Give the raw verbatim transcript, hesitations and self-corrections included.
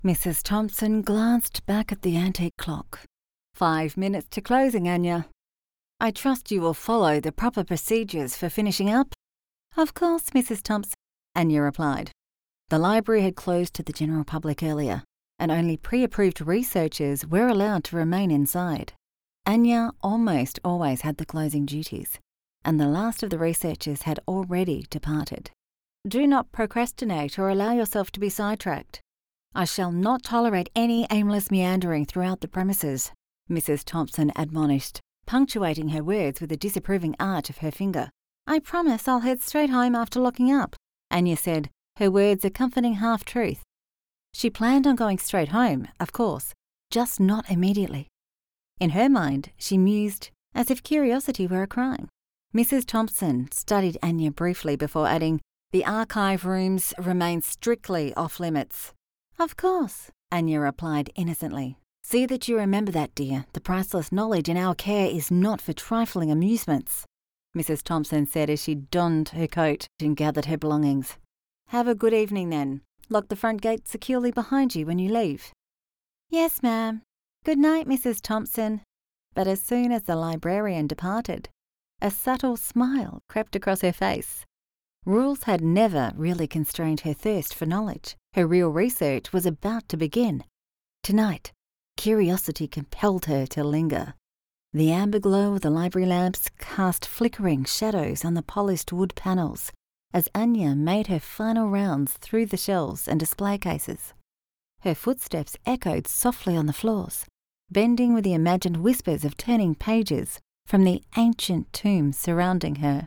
Missus Thompson glanced back at the antique clock. Five minutes to closing, Anya. I trust you will follow the proper procedures for finishing up? Of course, Missus Thompson, Anya replied. The library had closed to the general public earlier, and only pre-approved researchers were allowed to remain inside. Anya almost always had the closing duties, and the last of the researchers had already departed. Do not procrastinate or allow yourself to be sidetracked. I shall not tolerate any aimless meandering throughout the premises, Missus Thompson admonished, punctuating her words with a disapproving arch of her finger. I promise I'll head straight home after locking up, Anya said, her words a comforting half-truth. She planned on going straight home, of course, just not immediately. In her mind, she mused, as if curiosity were a crime. Missus Thompson studied Anya briefly before adding, the archive rooms remain strictly off-limits. Of course, Anya replied innocently. See that you remember that, dear. The priceless knowledge in our care is not for trifling amusements, Missus Thompson said as she donned her coat and gathered her belongings. Have a good evening, then. Lock the front gate securely behind you when you leave. Yes, ma'am. Good night, Missus Thompson. But as soon as the librarian departed, a subtle smile crept across her face. Rules had never really constrained her thirst for knowledge. Her real research was about to begin. Tonight, curiosity compelled her to linger. The amber glow of the library lamps cast flickering shadows on the polished wood panels as Anya made her final rounds through the shelves and display cases. Her footsteps echoed softly on the floors, bending with the imagined whispers of turning pages from the ancient tombs surrounding her.